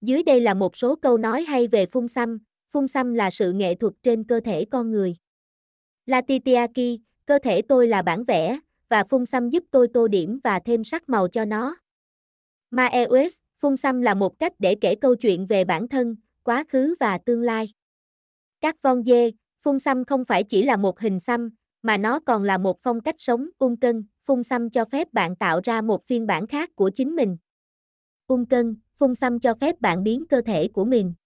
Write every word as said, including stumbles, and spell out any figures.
Dưới đây là một số câu nói hay về phun xăm. Phun xăm là sự nghệ thuật trên cơ thể con người. Latitiaki, cơ thể tôi là bản vẽ, và phun xăm giúp tôi tô điểm và thêm sắc màu cho nó. Maeus, phun xăm là một cách để kể câu chuyện về bản thân, quá khứ và tương lai. Các von dê, phun xăm không phải chỉ là một hình xăm, mà nó còn là một phong cách sống. Ung cân, phun xăm cho phép bạn tạo ra một phiên bản khác của chính mình. Ung cân, phun xăm cho phép bạn biến cơ thể của mình